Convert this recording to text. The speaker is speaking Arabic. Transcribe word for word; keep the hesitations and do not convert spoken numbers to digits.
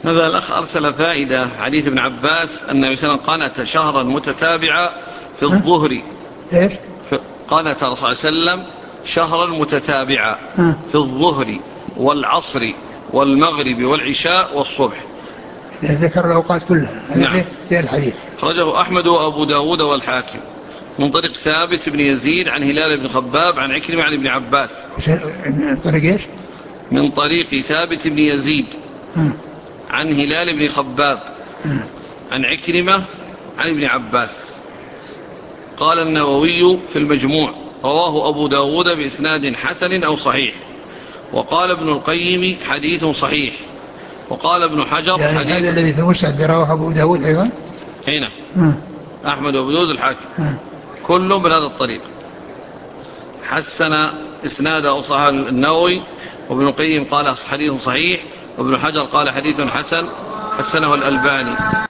هذا الأخ أرسل فائدة حديث ابن عباس أن النبي صلى الله عليه وسلم قنت شهرا متتابعا في الظهر. إيش؟ قنت الرسول صلى الله عليه وسلم شهرا متتابعا في الظهر والعصر والمغرب والعشاء والصبح. ذكر الأوقات كلها. نعم. في الحديث خرجه أحمد وأبو داود والحاكم من طريق ثابت بن يزيد عن هلال بن خباب عن عكرمة عن ابن عباس. من طريق إيش؟ من طريق ثابت بن يزيد عن هلال بن خباب عن عكرمة عن ابن عباس. قال النووي في المجموع رواه أبو داود بإسناد حسن أو صحيح. وقال ابن القيم حديث صحيح. وقال ابن حجر يعني حديث. هذا الذي في المسند رواه أبو داود أيضا. هنا أحمد وأبو داود الحاكم كلهم بهذا الطريق. حسن إسناد أو صحيح النووي. وابن القيم قال حديث صحيح. وابن حجر قال حديث حسن حسنه الألباني.